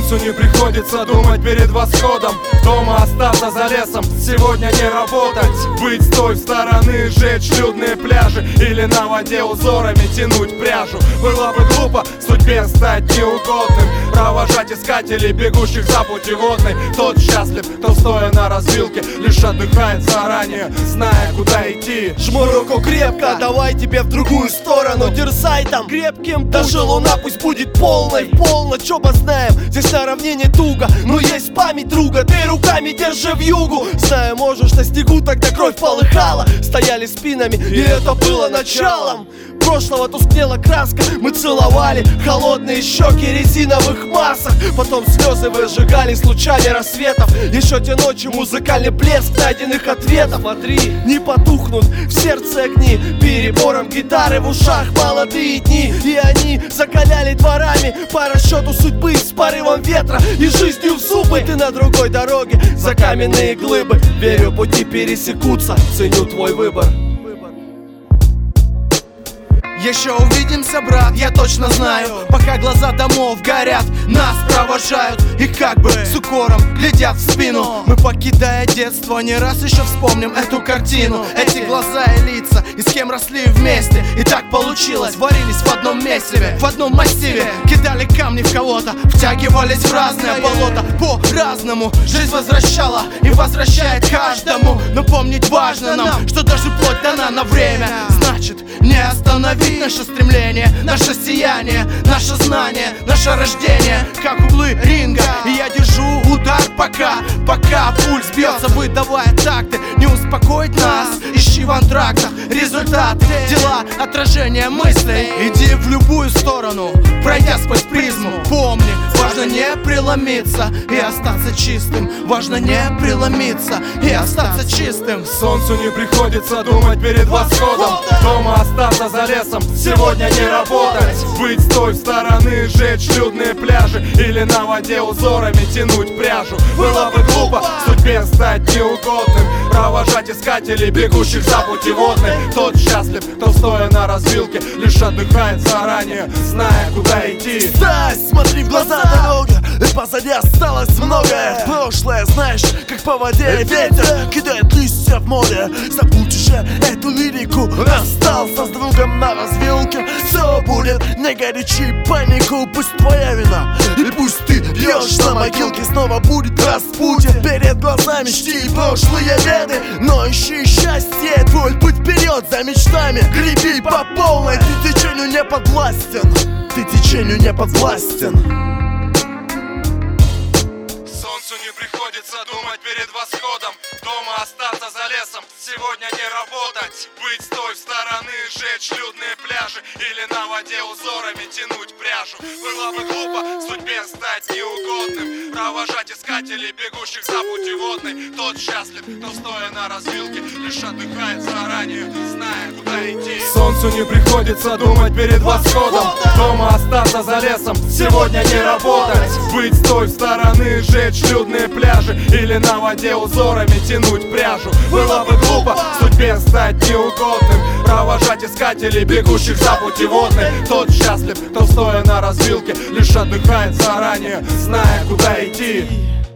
Солнцу не приходится думать перед восходом. Дома остаться за лесом, сегодня не работать. Быть с той стороны, жечь людные пляжи, или на воде узорами тянуть пряжу. Было бы глупо судьбе стать неугодным, провожать искателей, бегущих за путеводной. Тот счастлив, кто стоя на развилке лишь отдыхает заранее, зная, куда идти. Жму руку крепко, давай тебе в другую сторону. Дерзай там крепким, даже луна пусть будет полной. Полночь оба знаем, здесь на равнине туго, но есть память друга, ты руками держи вьюгу. Знаю, можешь на снегу, тогда кровь полыхала. Стояли спинами, и это было началом прошлого. Тускнела краска, мы целовали холодные щеки резиновых масок. Потом слезы выжигали с лучами рассветов. Еще те ночи музыкальный блеск найденных ответов. Смотри, не потухнут в сердце огни перебором гитары в ушах молодые дни. И они закаляли дворами по расчету судьбы с порывом ветра и жизнью в зубы. Ты на другой дороге за каменные глыбы. Верю, пути пересекутся, ценю твой выбор. Еще увидимся, брат, я точно знаю. Пока глаза домов горят, нас провожают. И как бы с укором глядят в спину. Мы, покидая детство, не раз еще вспомним эту картину. Эти глаза и лица, и с кем росли вместе. И так получилось, варились в одном месиве, в одном массиве. Кидали камни в кого-то, втягивались в разное болото. По-разному жизнь возвращала и возвращает каждому. Но помнить важно нам, что даже плоть дана на время. Значит, не останови наше стремление, наше сияние, наше знание, наше рождение, как углы ринга. И я держу удар пока пульс бьется, выдавая такты. Не успокоить нас, ищи в антрактах результаты, дела, отражение мыслей. Иди в любую сторону, пройдя сквозь призму. Помни, важно не преломиться и остаться чистым. Важно не преломиться и остаться чистым. Солнцу не приходится думать перед восходом. Дома остаться за лесом, сегодня не работать. Быть с той стороны, жечь людные пляжи, или на воде узорами тянуть пряжу. Было бы глупо судьбе стать неугодным, провожать искателей, бегущих за путеводной. Тот счастлив, кто стоя на развилке лишь отдыхает заранее, зная, куда идти. Стой, смотри в глаза дороги, и позади осталось многое. Прошлое, знаешь, как по воде ветер кидает листья в море. Забудь уже эту лирику, расстался с другом на развилке. Все будет, не горячи панику, пусть твоя вина, и пусть ты пьешь на могилке. Снова будет распутье перед глазами, чти прошлые беды, но ищи счастье, твой путь вперед за мечтами. Греби по полной, ты течению не подвластен, ты течению не подвластен. Солнцу не приходится думать перед восходом. Дома остаться за лесом, сегодня не работать. Быть с той стороны, жечь людные пляжи, или на воде узорами тянуть пряжу. Было бы глупо судьбе стать неугодным, провожать искателей, бегущих за путеводной. Тот счастлив, кто стоя на развилке лишь отдыхает заранее, зная, куда идти. Солнцу не приходится думать перед восходом. Дома остаться за лесом, сегодня не работать. Быть с той стороны, жечь людные пляжи, или на воде узорами тянуть пряжу. Было бы глупо судьбе стать неугодным, провожать искателей, бегущих за путеводной. Тот счастлив, кто стоя на развилке лишь отдыхает заранее, зная, куда идти.